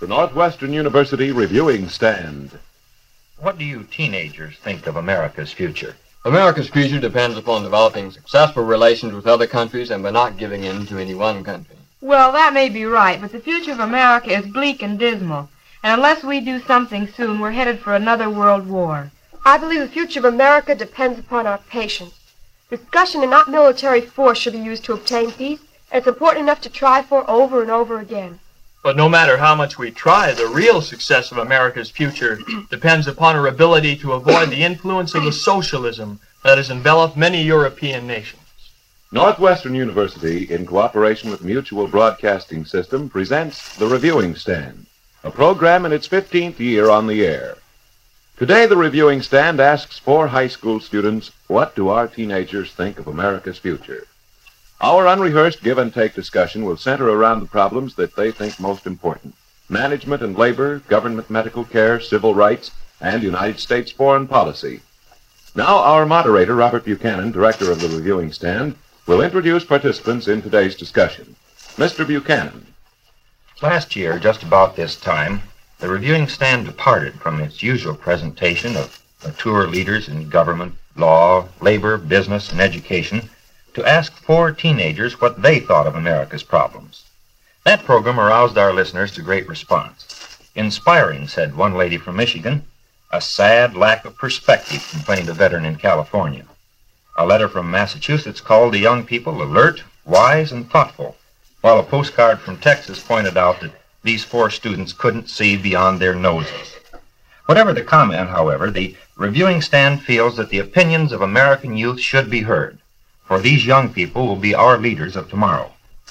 The Northwestern University Reviewing Stand. What do you teenagers think of America's future? America's future depends upon developing successful relations with other countries and by not giving in to any one country. Well, that may be right, but the future of America is bleak and dismal. And unless we do something soon, we're headed for another world war. I believe the future of America depends upon our patience. Discussion and not military force should be used to obtain peace, and it's important enough to try for over and over again. But no matter how much we try, the real success of America's future depends upon our ability to avoid the influence of the socialism that has enveloped many European nations. Northwestern University, in cooperation with Mutual Broadcasting System, presents The Reviewing Stand, a program in its 15th year on the air. Today, The Reviewing Stand asks 4 high school students, what do our teenagers think of America's future? Our unrehearsed give-and-take discussion will center around the problems that they think most important: management and labor, government medical care, civil rights, and United States foreign policy. Now, our moderator, Robert Buchanan, director of the Reviewing Stand, will introduce participants in today's discussion. Mr. Buchanan. Last year, just about this time, the Reviewing Stand departed from its usual presentation of mature leaders in government, law, labor, business, and education to ask 4 teenagers what they thought of America's problems. That program aroused our listeners to great response. Inspiring, said one lady from Michigan, a sad lack of perspective, complained a veteran in California. A letter from Massachusetts called the young people alert, wise, and thoughtful, while a postcard from Texas pointed out that these 4 students couldn't see beyond their noses. Whatever the comment, however, the Reviewing Stand feels that the opinions of American youth should be heard, for these young people will be our leaders of tomorrow.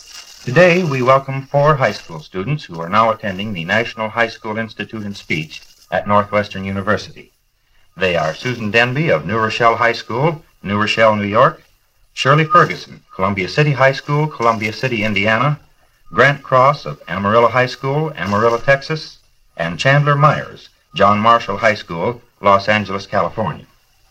Today, we welcome 4 high school students who are now attending the National High School Institute in Speech at Northwestern University. They are Susan Denby of New Rochelle High School, New Rochelle, New York; Shirley Ferguson, Columbia City High School, Columbia City, Indiana; Grant Cross of Amarillo High School, Amarillo, Texas; and Chandler Myers, John Marshall High School, Los Angeles, California.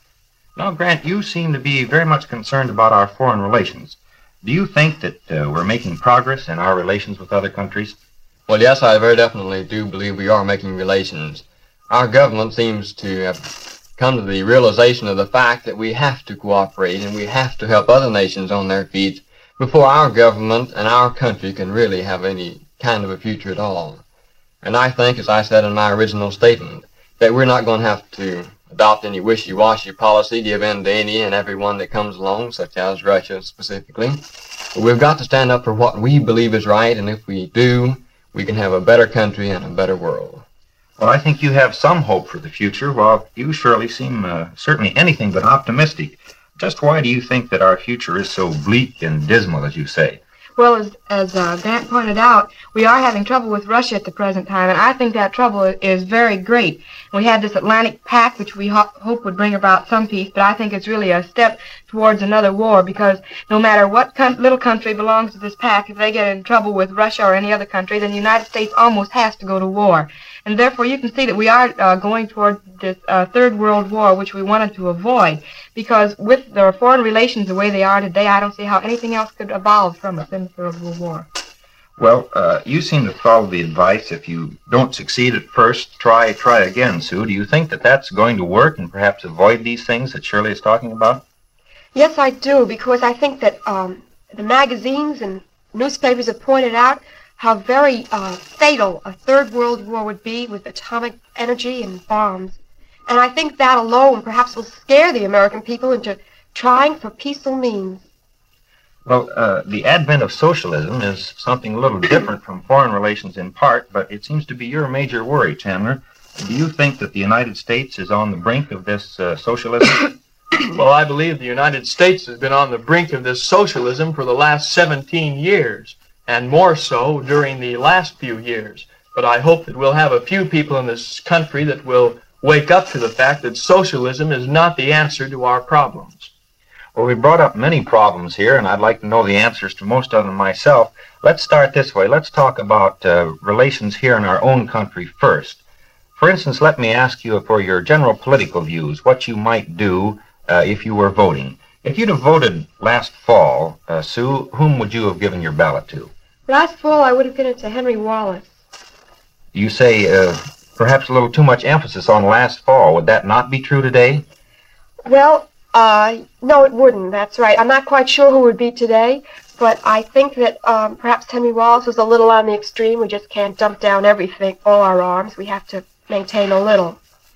Now, Grant, you seem to be very much concerned about our foreign relations. Do you think that we're making progress in our relations with other countries? Well, yes, I very definitely do believe we are making relations. Our government seems to have come to the realization of the fact that we have to cooperate and we have to help other nations on their feet before our government and our country can really have any kind of a future at all. And I think, as I said in my original statement, that we're not going to have to adopt any wishy-washy policy, give in to any and everyone that comes along, such as Russia specifically. But we've got to stand up for what we believe is right, and if we do, we can have a better country and a better world. Well, I think you have some hope for the future, while you surely seem certainly anything but optimistic. Just why do you think that our future is so bleak and dismal, as you say? Well, as Grant pointed out, we are having trouble with Russia at the present time, and I think that trouble is very great. We had this Atlantic Pact, which we hope would bring about some peace, but I think it's really a step towards another war, because no matter what little country belongs to this pact, if they get in trouble with Russia or any other country, then the United States almost has to go to war. And therefore, you can see that we are going toward this Third World War, which we wanted to avoid, because with the foreign relations the way they are today, I don't see how anything else could evolve from us in the Third World War. Well, you seem to follow the advice, if you don't succeed at first, try again, Sue. Do you think that that's going to work and perhaps avoid these things that Shirley is talking about? Yes, I do, because I think that the magazines and newspapers have pointed out how very fatal a Third World War would be with atomic energy and bombs. And I think that alone perhaps will scare the American people into trying for peaceful means. Well, the advent of socialism is something a little different from foreign relations in part, but it seems to be your major worry, Chandler. Do you think that the United States is on the brink of this socialism? Well, I believe the United States has been on the brink of this socialism for the last 17 years, and more so during the last few years. But I hope that we'll have a few people in this country that will wake up to the fact that socialism is not the answer to our problems. Well, we brought up many problems here, and I'd like to know the answers to most of them myself. Let's start this way. Let's talk about relations here in our own country first. For instance, let me ask you for your general political views, what you might do if you were voting. If you'd have voted last fall, Sue, whom would you have given your ballot to? Last fall, I would have given it to Henry Wallace. You say perhaps a little too much emphasis on last fall. Would that not be true today? Well, no, it wouldn't. That's right. I'm not quite sure who would be today, but I think that perhaps Henry Wallace was a little on the extreme. We just can't dump down everything, all our arms. We have to maintain a little.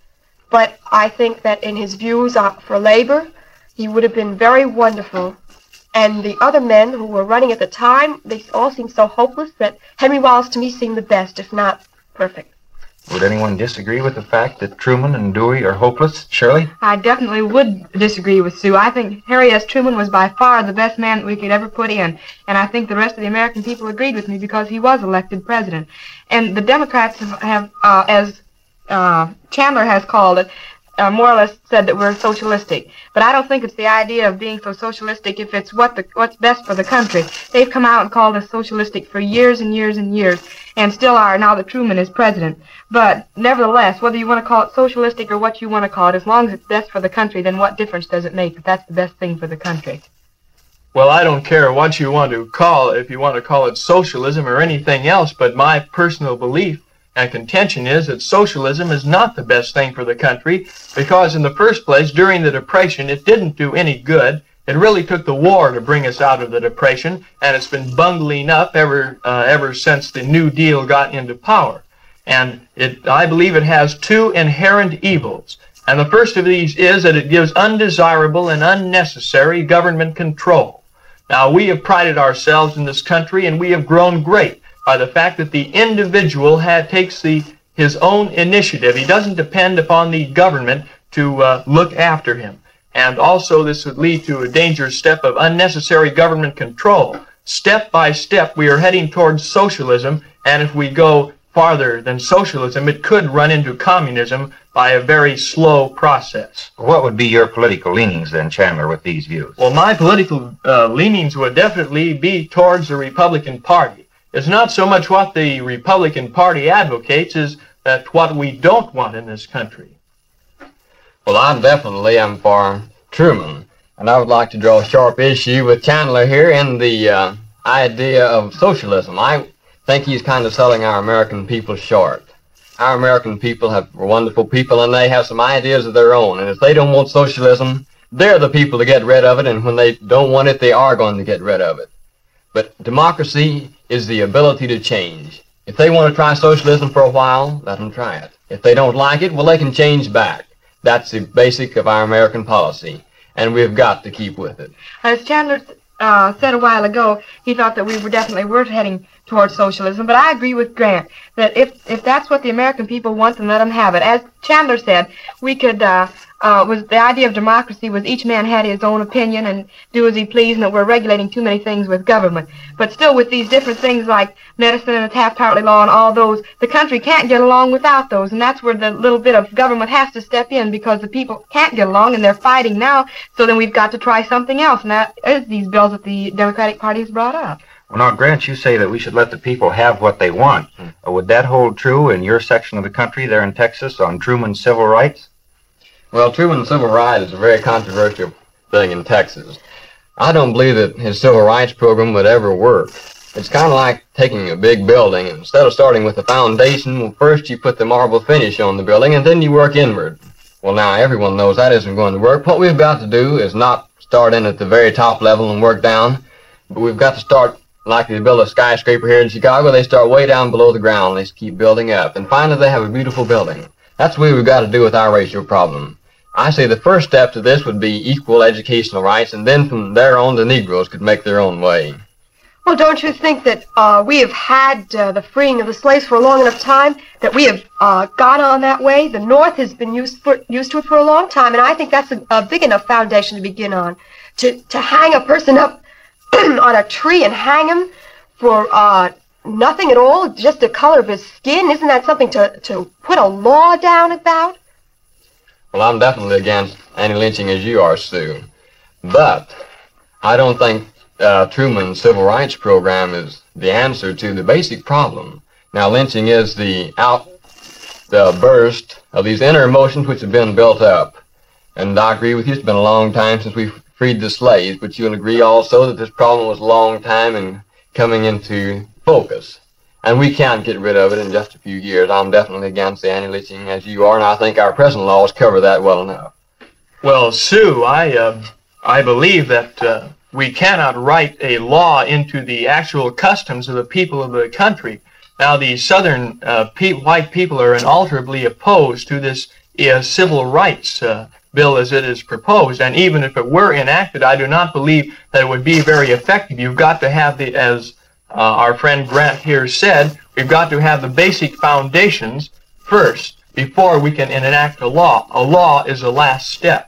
But I think that in his views for labor, he would have been very wonderful. And the other men who were running at the time, they all seemed so hopeless that Henry Wallace to me seemed the best, if not perfect. Would anyone disagree with the fact that Truman and Dewey are hopeless? Shirley? I definitely would disagree with Sue. I think Harry S. Truman was by far the best man that we could ever put in. And I think the rest of the American people agreed with me because he was elected president. And the Democrats have as Chandler has called it, more or less said that we're socialistic. But I don't think it's the idea of being so socialistic if it's what's best for the country. They've come out and called us socialistic for years and years and years, and still are now that Truman is president. But nevertheless, whether you want to call it socialistic or what you want to call it, as long as it's best for the country, then what difference does it make if that's the best thing for the country? Well, I don't care what you want to call it, if you want to call it socialism or anything else, but my personal belief and contention is that socialism is not the best thing for the country because in the first place, during the Depression, it didn't do any good. It really took the war to bring us out of the Depression, and it's been bungling up ever since the New Deal got into power. And I believe it has two inherent evils. And the first of these is that it gives undesirable and unnecessary government control. Now, we have prided ourselves in this country, and we have grown great by the fact that the individual takes his own initiative. He doesn't depend upon the government to look after him. And also this would lead to a dangerous step of unnecessary government control. Step by step, we are heading towards socialism, and if we go farther than socialism, it could run into communism by a very slow process. What would be your political leanings then, Chandler, with these views? Well, my political leanings would definitely be towards the Republican Party. It's not so much what the Republican Party advocates as that what we don't want in this country. Well, I definitely am for Truman, and I would like to draw a sharp issue with Chandler here in the idea of socialism. I think he's kind of selling our American people short. Our American people are wonderful people, and they have some ideas of their own, and if they don't want socialism, they're the people to get rid of it, and when they don't want it, they are going to get rid of it. But democracy is the ability to change. If they want to try socialism for a while, let them try it. If they don't like it, well, they can change back. That's the basic of our American policy, and we've got to keep with it. As Chandler said a while ago, he thought that we were heading towards socialism, but I agree with Grant that if that's what the American people want, then let them have it. As Chandler said, we could was the idea of democracy was each man had his own opinion and do as he pleased, and that we're regulating too many things with government. But still, with these different things like medicine and the Taft-Hartley law and all those, the country can't get along without those, and that's where the little bit of government has to step in because the people can't get along and they're fighting now. So then we've got to try something else, and that is these bills that the Democratic Party has brought up. Well, now, Grant, you say that we should let the people have what they want. Would that hold true in your section of the country there in Texas on Truman's civil rights? Well, Truman's civil rights is a very controversial thing in Texas. I don't believe that his civil rights program would ever work. It's kind of like taking a big building, and instead of starting with the foundation, well, first you put the marble finish on the building, and then you work inward. Well, now, everyone knows that isn't going to work. What we've got to do is not start in at the very top level and work down, but we've got to start like they build a skyscraper here in Chicago. They start way down below the ground. They keep building up, and finally they have a beautiful building. That's what we've got to do with our racial problem. I say the first step to this would be equal educational rights, and then from there on the Negroes could make their own way. Well, don't you think that we have had the freeing of the slaves for a long enough time, that we have gone on that way? The North has been used to it for a long time, and I think that's a big enough foundation to begin on. To hang a person up on a tree and hang him for nothing at all, just the color of his skin, isn't that something to put a law down about? Well, I'm definitely against anti-lynching as you are, Sue. But I don't think Truman's civil rights program is the answer to the basic problem. Now, lynching is the burst of these inner emotions which have been built up. And I agree with you, it's been a long time since we freed the slaves, but you'll agree also that this problem was a long time in coming into focus. and we can get rid of it in just a few years. I'm definitely against the anti-lynching as you are, and I think our present laws cover that well enough. Well, Sue, I believe that we cannot write a law into the actual customs of the people of the country. Now, the Southern white people are unalterably opposed to this civil rights bill as it is proposed, and even if it were enacted, I do not believe that it would be very effective. You've got to have as our friend Grant here said, we've got to have the basic foundations first before we can enact a law. A law is the last step.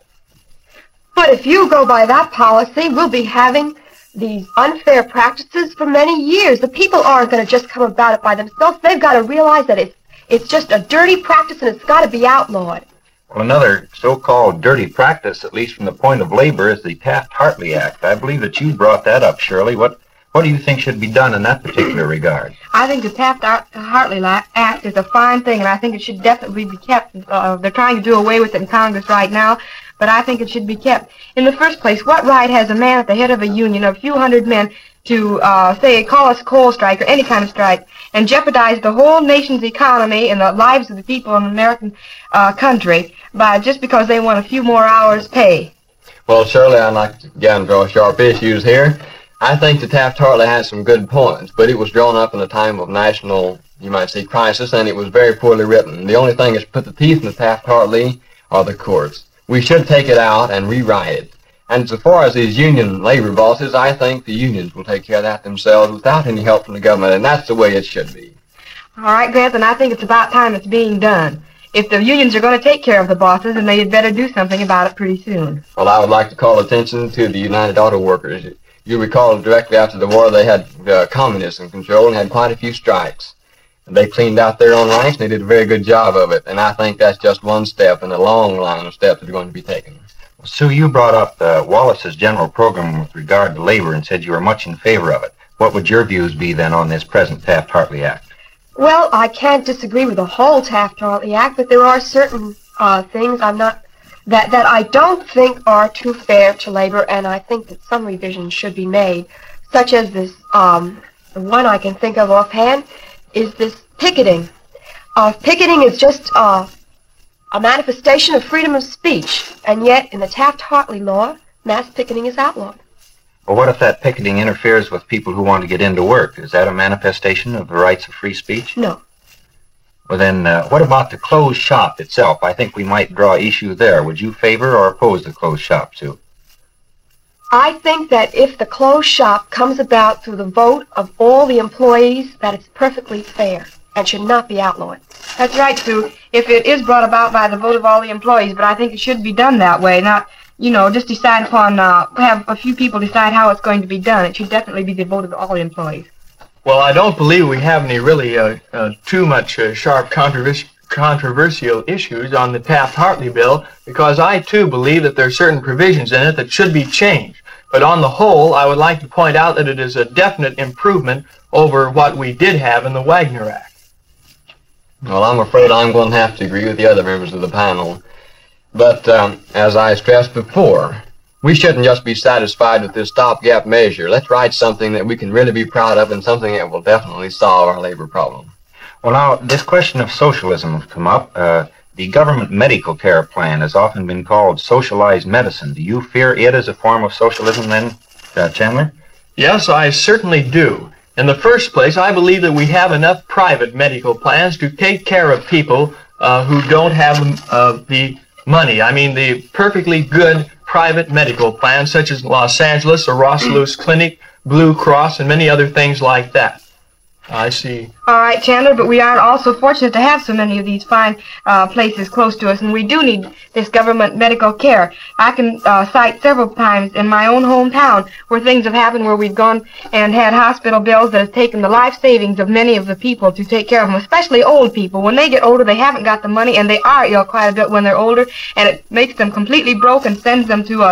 But if you go by that policy, we'll be having these unfair practices for many years. The people aren't going to just come about it by themselves. They've got to realize that it's just a dirty practice and it's got to be outlawed. Well, another so-called dirty practice, at least from the point of labor, is the Taft-Hartley Act. I believe that you brought that up, Shirley. What do you think should be done in that particular regard? I think the Taft-Hartley Act is a fine thing, and I think it should definitely be kept. They're trying to do away with it in Congress right now, but I think it should be kept. In the first place, what right has a man at the head of a union of a few hundred men to, say, call us coal strike or any kind of strike and jeopardize the whole nation's economy and the lives of the people in the American country just because they want a few more hours' pay? Well, Shirley, I'd like to again draw sharp issues here. I think the Taft-Hartley has some good points, but it was drawn up in a time of national, you might say, crisis, and it was very poorly written. The only thing that's put the teeth in the Taft-Hartley are the courts. We should take it out and rewrite it. And as far as these union labor bosses, I think the unions will take care of that themselves without any help from the government, and that's the way it should be. All right, Grant, and I think it's about time it's being done. If the unions are going to take care of the bosses, then they'd better do something about it pretty soon. Well, I would like to call attention to the United Auto Workers. You recall directly after the war they had communists in control and had quite a few strikes. And they cleaned out their own ranks and they did a very good job of it. And I think that's just one step in a long line of steps that are going to be taken. Well, Sue, you brought up Wallace's general program with regard to labor and said you were much in favor of it. What would your views be then on this present Taft-Hartley Act? Well, I can't disagree with the whole Taft-Hartley Act, but there are certain things that I don't think are too fair to labor, and I think that some revisions should be made, such as this, the one I can think of offhand, is this picketing. Picketing is just a manifestation of freedom of speech, and yet in the Taft-Hartley law, mass picketing is outlawed. Well, what if that picketing interferes with people who want to get into work? Is that a manifestation of the rights of free speech? No. Well, then, what about the closed shop itself? I think we might draw issue there. Would you favor or oppose the closed shop, Sue? I think that if the closed shop comes about through the vote of all the employees, that it's perfectly fair and should not be outlawed. That's right, Sue. If it is brought about by the vote of all the employees, but I think it should be done that way, not, just decide upon, have a few people decide how it's going to be done. It should definitely be the vote of all the employees. Well, I don't believe we have any really too much sharp controversial issues on the Taft-Hartley bill, because I too believe that there are certain provisions in it that should be changed. But on the whole, I would like to point out that it is a definite improvement over what we did have in the Wagner Act. Well, I'm afraid I'm going to have to agree with the other members of the panel. But as I stressed before, we shouldn't just be satisfied with this stopgap measure. Let's write something that we can really be proud of and something that will definitely solve our labor problem. Well, now, this question of socialism has come up. The government medical care plan has often been called socialized medicine. Do you fear it as a form of socialism then, Chandler? Yes, I certainly do. In the first place, I believe that we have enough private medical plans to take care of people who don't have the money. I mean, the perfectly good private medical plans, such as Los Angeles or Rosaluz Clinic, Blue Cross, and many other things like that. I see. All right, Chandler, but we are also fortunate to have so many of these fine places close to us, and we do need this government medical care. I can cite several times in my own hometown where things have happened where we've gone and had hospital bills that have taken the life savings of many of the people to take care of them, especially old people. When they get older, they haven't got the money, and they are ill quite a bit when they're older, and it makes them completely broke and sends them to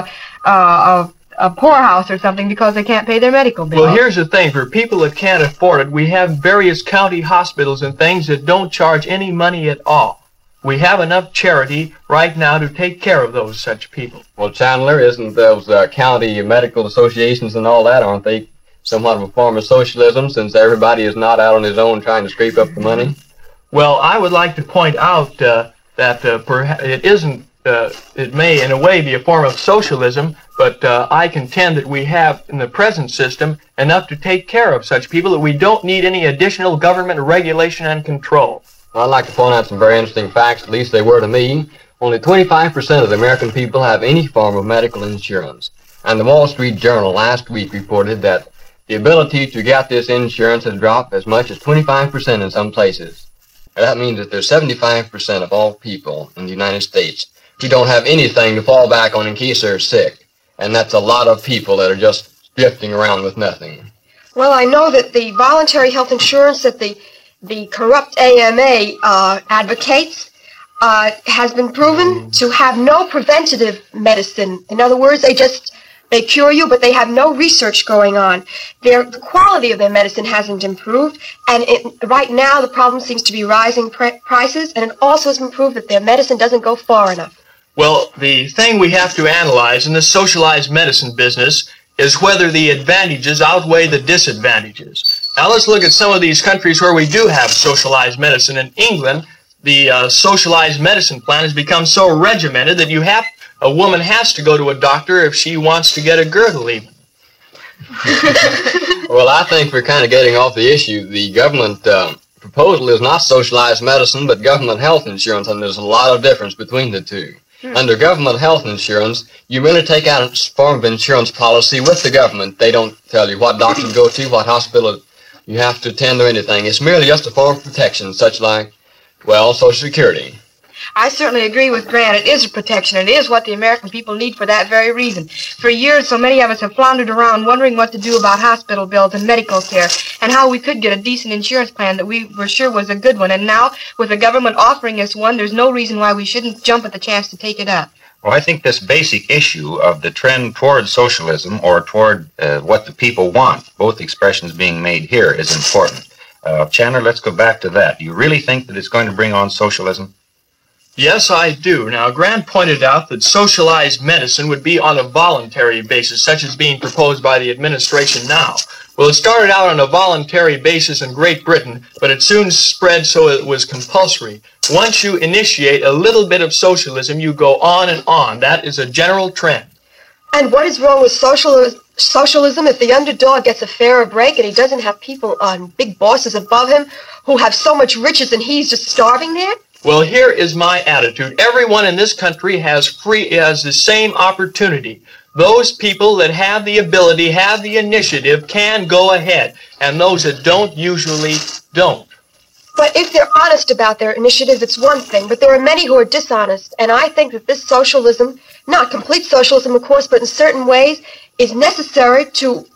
a poorhouse or something because they can't pay their medical bills. Well, here's the thing. For people that can't afford it, we have various county hospitals and things that don't charge any money at all. We have enough charity right now to take care of those such people. Well, Chandler, isn't those county medical associations and all that, aren't they somewhat of a form of socialism since everybody is not out on his own trying to scrape up the money? Well, I would like to point out that perhaps it isn't. It may, in a way, be a form of socialism, but I contend that we have, in the present system, enough to take care of such people that we don't need any additional government regulation and control. I'd like to point out some very interesting facts, at least they were to me. Only 25% of the American people have any form of medical insurance. And the Wall Street Journal last week reported that the ability to get this insurance has dropped as much as 25% in some places. And that means that there's 75% of all people in the United States who don't have anything to fall back on in case they're sick. And that's a lot of people that are just drifting around with nothing. Well, I know that the voluntary health insurance that the corrupt AMA advocates has been proven to have no preventative medicine. In other words, they cure you, but they have no research going on. The quality of their medicine hasn't improved, and right now the problem seems to be rising prices, and it also has been proved that their medicine doesn't go far enough. Well, the thing we have to analyze in this socialized medicine business is whether the advantages outweigh the disadvantages. Now let's look at some of these countries where we do have socialized medicine. In England, the socialized medicine plan has become so regimented that a woman has to go to a doctor if she wants to get a girdle even. Well, I think we're kind of getting off the issue. The government proposal is not socialized medicine, but government health insurance, and there's a lot of difference between the two. Under government health insurance, you really take out a form of insurance policy with the government. They don't tell you what doctor to go to, what hospital you have to attend or anything. It's merely just a form of protection, such like, well, Social Security. I certainly agree with Grant. It is a protection. It is what the American people need for that very reason. For years, so many of us have floundered around wondering what to do about hospital bills and medical care and how we could get a decent insurance plan that we were sure was a good one. And now, with the government offering us one, there's no reason why we shouldn't jump at the chance to take it up. Well, I think this basic issue of the trend toward socialism or toward what the people want, both expressions being made here, is important. Chandler, let's go back to that. Do you really think that it's going to bring on socialism? Yes, I do. Now, Grant pointed out that socialized medicine would be on a voluntary basis, such as being proposed by the administration now. Well, it started out on a voluntary basis in Great Britain, but it soon spread so it was compulsory. Once you initiate a little bit of socialism, you go on and on. That is a general trend. And what is wrong with socialism if the underdog gets a fairer break and he doesn't have people on big bosses above him who have so much riches and he's just starving there? Well, here is my attitude. Everyone in this country has the same opportunity. Those people that have the ability, have the initiative, can go ahead. And those that don't usually don't. But if they're honest about their initiative, it's one thing. But there are many who are dishonest. And I think that this socialism, not complete socialism, of course, but in certain ways, is necessary to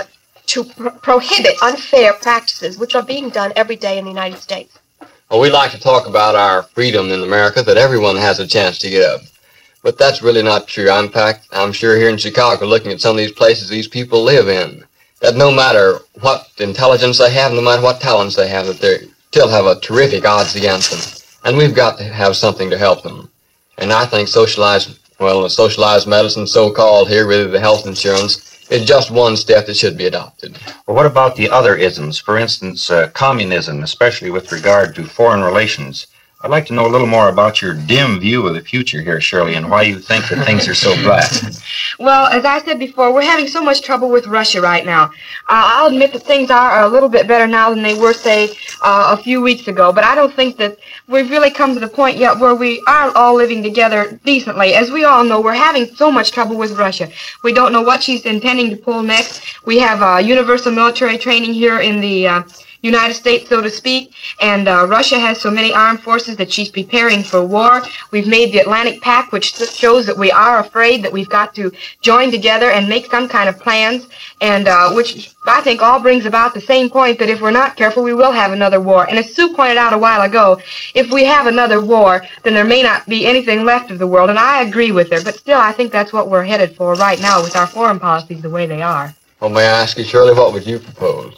prohibit unfair practices, which are being done every day in the United States. Well, we like to talk about our freedom in America, that everyone has a chance to get up. But that's really not true. In fact, I'm sure here in Chicago, looking at some of these places these people live in, that no matter what intelligence they have, no matter what talents they have, that they still have a terrific odds against them. And we've got to have something to help them. And I think socialized medicine, so-called here, really the health insurance, is just one step that should be adopted. Well, what about the other isms? For instance, communism, especially with regard to foreign relations. I'd like to know a little more about your dim view of the future here, Shirley, and why you think that things are so black. Well, as I said before, we're having so much trouble with Russia right now. I'll admit that things are a little bit better now than they were, say, a few weeks ago, but I don't think that we've really come to the point yet where we are all living together decently. As we all know, we're having so much trouble with Russia. We don't know what she's intending to pull next. We have universal military training here in the United States, so to speak, and Russia has so many armed forces that she's preparing for war. We've made the Atlantic Pact, which shows that we are afraid that we've got to join together and make some kind of plans, and which I think all brings about the same point that if we're not careful, we will have another war. And as Sue pointed out a while ago, if we have another war, then there may not be anything left of the world, and I agree with her, but still I think that's what we're headed for right now with our foreign policies the way they are. Well, may I ask you, Shirley, what would you propose?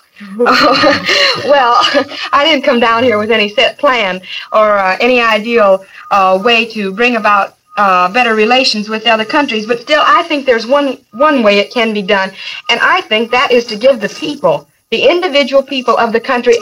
Well, I didn't come down here with any set plan or any ideal way to bring about better relations with other countries, but still I think there's one way it can be done, and I think that is to give the people, the individual people of the country,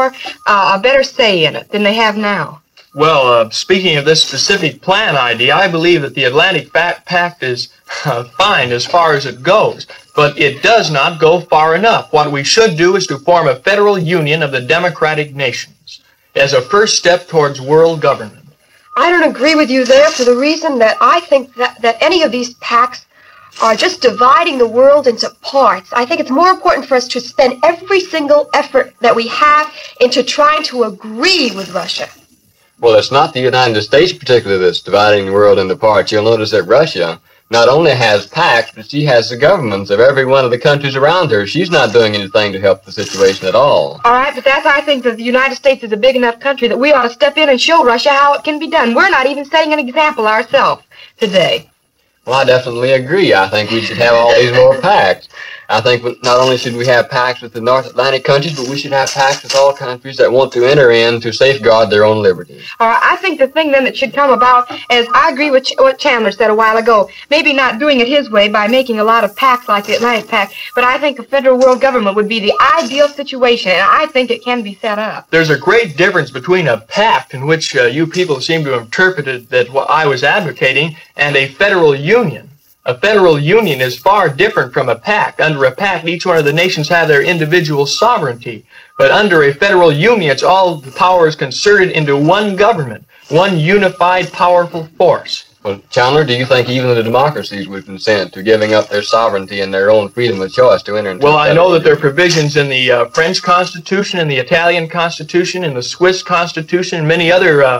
a better say in it than they have now. Well, speaking of this specific plan idea, I believe that the Atlantic Pact is fine as far as it goes, but it does not go far enough. What we should do is to form a federal union of the democratic nations as a first step towards world government. I don't agree with you there for the reason that I think that any of these pacts are just dividing the world into parts. I think it's more important for us to spend every single effort that we have into trying to agree with Russia. Well, it's not the United States particularly that's dividing the world into parts. You'll notice that Russia not only has pacts, but she has the governments of every one of the countries around her. She's not doing anything to help the situation at all. All right, but I think that the United States is a big enough country that we ought to step in and show Russia how it can be done. We're not even setting an example ourselves today. Well, I definitely agree. I think we should have all these more pacts. I think not only should we have pacts with the North Atlantic countries, but we should have pacts with all countries that want to enter in to safeguard their own liberties. I think the thing then that should come about is, I agree with what Chandler said a while ago, maybe not doing it his way by making a lot of pacts like the Atlantic Pact, but I think a federal world government would be the ideal situation, and I think it can be set up. There's a great difference between a pact, in which you people seem to have interpreted that what I was advocating, and a federal union. A federal union is far different from a pact. Under a pact, each one of the nations have their individual sovereignty. But under a federal union, it's all the power is concerted into one government, one unified, powerful force. Well, Chandler, do you think even the democracies would consent to giving up their sovereignty and their own freedom of choice to enter into Well, I know that there are provisions in the French Constitution, in the Italian Constitution, in the Swiss Constitution, and many other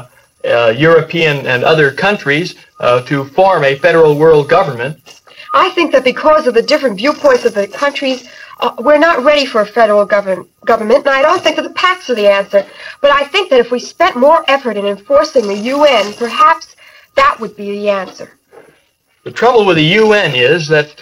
European and other countries to form a federal world government. I think that because of the different viewpoints of the countries, we're not ready for a federal government, and I don't think that the pacts are the answer. But I think that if we spent more effort in enforcing the UN, perhaps that would be the answer. The trouble with the UN is that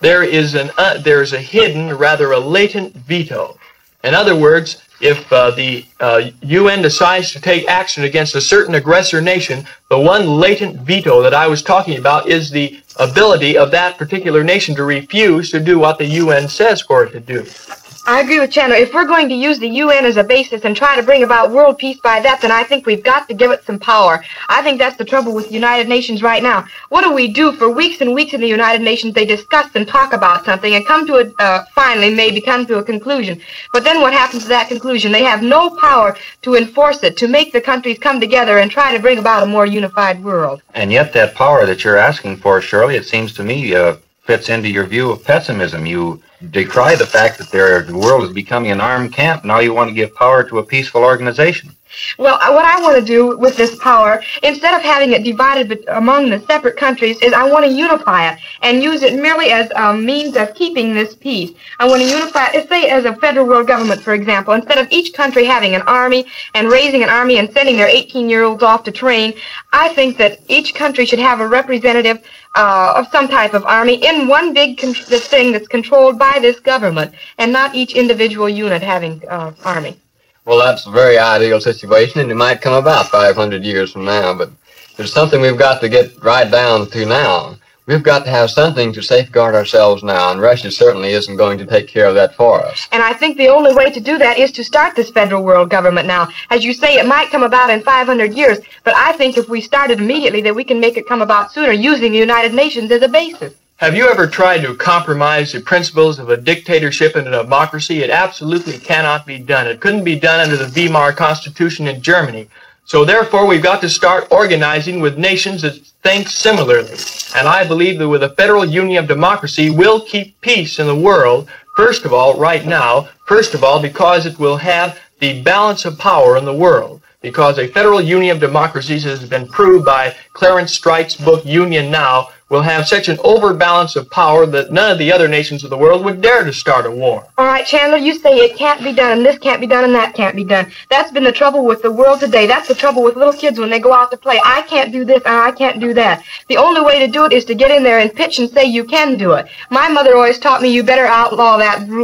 there's a hidden, rather a latent veto. In other words, if the UN decides to take action against a certain aggressor nation, the one latent veto that I was talking about is the ability of that particular nation to refuse to do what the UN says for it to do. I agree with Chandler. If we're going to use the UN as a basis and try to bring about world peace by that, then I think we've got to give it some power. I think that's the trouble with the United Nations right now. What do we do? For weeks and weeks in the United Nations, they discuss and talk about something and come to finally maybe come to a conclusion. But then what happens to that conclusion? They have no power to enforce it, to make the countries come together and try to bring about a more unified world. And yet that power that you're asking for, Shirley, it seems to me fits into your view of pessimism. You decry the fact that the world is becoming an armed camp. Now you want to give power to a peaceful organization. Well, what I want to do with this power, instead of having it divided among the separate countries, is I want to unify it and use it merely as a means of keeping this peace. I want to unify it, say, as a federal world government, for example. Instead of each country having an army and raising an army and sending their 18-year-olds off to train, I think that each country should have a representative of some type of army in one big thing that's controlled by this government, and not each individual unit having army. Well, that's a very ideal situation, and it might come about 500 years from now, but there's something we've got to get right down to now. We've got to have something to safeguard ourselves now, and Russia certainly isn't going to take care of that for us. And I think the only way to do that is to start this federal world government now. As you say, it might come about in 500 years, but I think if we started immediately that we can make it come about sooner using the United Nations as a basis. Have you ever tried to compromise the principles of a dictatorship and a democracy? It absolutely cannot be done. It couldn't be done under the Weimar Constitution in Germany. So therefore, we've got to start organizing with nations that think similarly. And I believe that with a federal union of democracy, we'll keep peace in the world, first of all, right now, first of all, because it will have the balance of power in the world. Because a federal union of democracies, as has been proved by Clarence Strike's book, Union Now, will have such an overbalance of power that none of the other nations of the world would dare to start a war. All right, Chandler, you say it can't be done, and this can't be done, and that can't be done. That's been the trouble with the world today. That's the trouble with little kids when they go out to play. I can't do this, and I can't do that. The only way to do it is to get in there and pitch and say you can do it. My mother always taught me you better outlaw that rule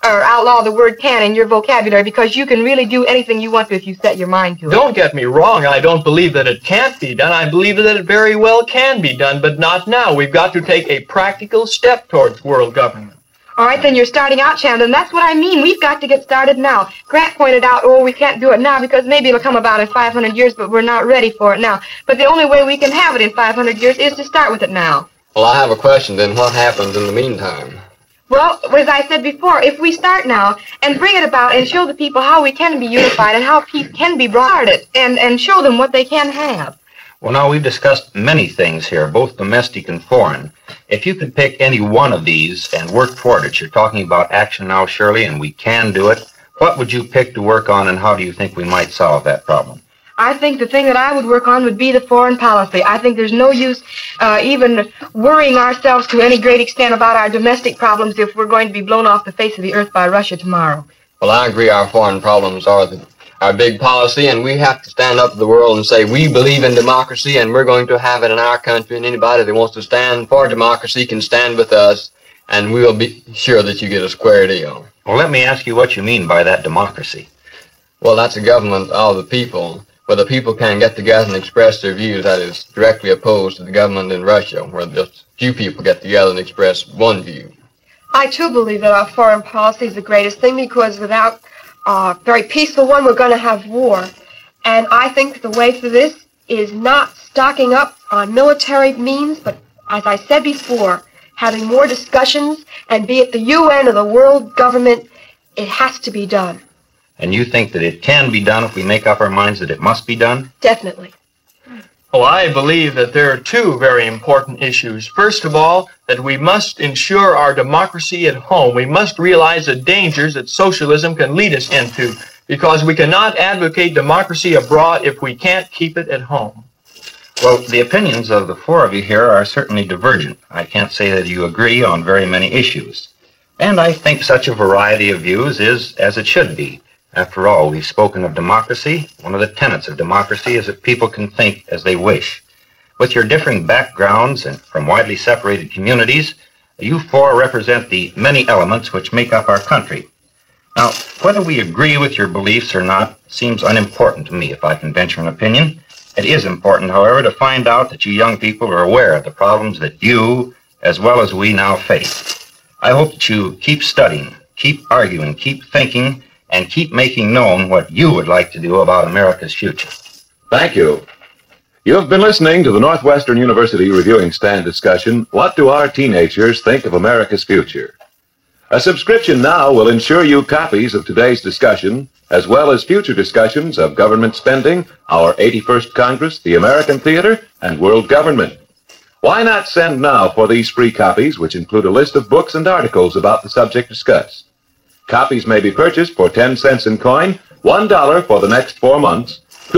outlaw the word can in your vocabulary, because you can really do anything you want to if you set your mind to it. Don't get me wrong. I don't believe that it can't be done. I believe that it very well can be done, but not now. We've got to take a practical step towards world government. All right, then you're starting out, Chandler, and that's what I mean. We've got to get started now. Grant pointed out, we can't do it now because maybe it'll come about in 500 years, but we're not ready for it now. But the only way we can have it in 500 years is to start with it now. Well, I have a question then. What happens in the meantime? Well, as I said before, if we start now and bring it about and show the people how we can be unified and how peace can be brought and show them what they can have. Well, now, we've discussed many things here, both domestic and foreign. If you could pick any one of these and work toward it, you're talking about action now, Shirley, and we can do it. What would you pick to work on, and how do you think we might solve that problem? I think the thing that I would work on would be the foreign policy. I think there's no use even worrying ourselves to any great extent about our domestic problems if we're going to be blown off the face of the earth by Russia tomorrow. Well, I agree our foreign problems are our big policy, and we have to stand up to the world and say we believe in democracy and we're going to have it in our country, and anybody that wants to stand for democracy can stand with us, and we will be sure that you get a square deal. Well, let me ask you what you mean by that democracy. Well, that's a government of the people, where the people can get together and express their views. That is directly opposed to the government in Russia, where just few people get together and express one view. I, too, believe that our foreign policy is the greatest thing, because without a very peaceful one, we're going to have war. And I think the way for this is not stocking up on military means, but, as I said before, having more discussions, and be it the UN or the world government, it has to be done. And you think that it can be done if we make up our minds that it must be done? Definitely. Well, I believe that there are two very important issues. First of all, that we must ensure our democracy at home. We must realize the dangers that socialism can lead us into, because we cannot advocate democracy abroad if we can't keep it at home. Well, the opinions of the four of you here are certainly divergent. I can't say that you agree on very many issues. And I think such a variety of views is as it should be. After all, we've spoken of democracy. One of the tenets of democracy is that people can think as they wish. With your differing backgrounds and from widely separated communities, you four represent the many elements which make up our country. Now, whether we agree with your beliefs or not seems unimportant to me, if I can venture an opinion. It is important, however, to find out that you young people are aware of the problems that you, as well as we, now face. I hope that you keep studying, keep arguing, keep thinking, and keep making known what you would like to do about America's future. Thank you. You have been listening to the Northwestern University Reviewing Stand discussion, What Do Our Teenagers Think of America's Future? A subscription now will ensure you copies of today's discussion, as well as future discussions of government spending, our 81st Congress, the American theater, and world government. Why not send now for these free copies, which include a list of books and articles about the subject discussed? Copies may be purchased for 10 cents in coin, $1 for the next 4 months,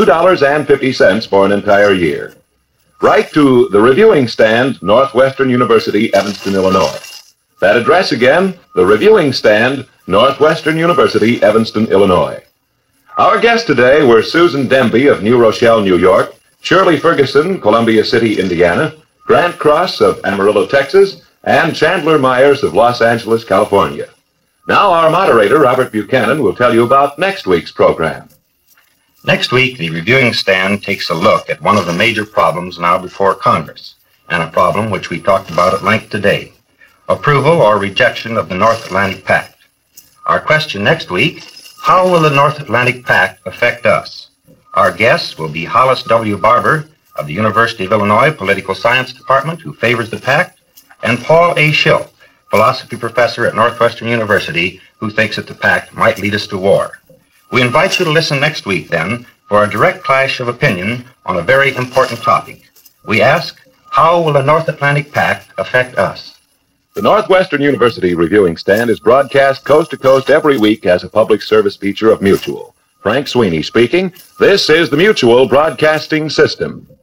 $2.50 for an entire year. Write to the Reviewing Stand, Northwestern University, Evanston, Illinois. That address again, the Reviewing Stand, Northwestern University, Evanston, Illinois. Our guests today were Susan Demby of New Rochelle, New York, Shirley Ferguson, Columbia City, Indiana, Grant Cross of Amarillo, Texas, and Chandler Myers of Los Angeles, California. Now our moderator, Robert Buchanan, will tell you about next week's program. Next week, the Reviewing Stand takes a look at one of the major problems now before Congress, and a problem which we talked about at length today: approval or rejection of the North Atlantic Pact. Our question next week: how will the North Atlantic Pact affect us? Our guests will be Hollis W. Barber of the University of Illinois Political Science Department, who favors the pact, and Paul A. Schill, philosophy professor at Northwestern University, who thinks that the pact might lead us to war. We invite you to listen next week, then, for a direct clash of opinion on a very important topic. We ask, how will the North Atlantic Pact affect us? The Northwestern University Reviewing Stand is broadcast coast to coast every week as a public service feature of Mutual. Frank Sweeney speaking. This is the Mutual Broadcasting System.